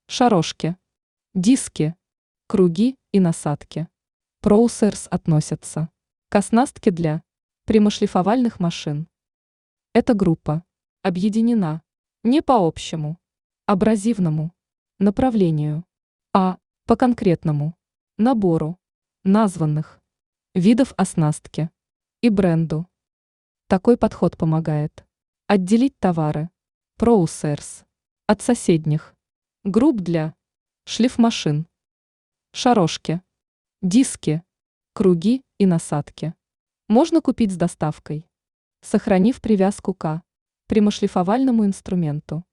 шарошки, диски, круги и насадки. Проусерс относятся к оснастке для прямошлифовальных машин. Эта группа объединена не по общему, абразивному направлению, а по конкретному набору названных видов оснастки и бренду. Такой подход помогает отделить товары Проусерс от соседних групп для шлифмашин, шарошки, диски, круги и насадки. Можно купить с доставкой, сохранив привязку к прямошлифовальному инструменту.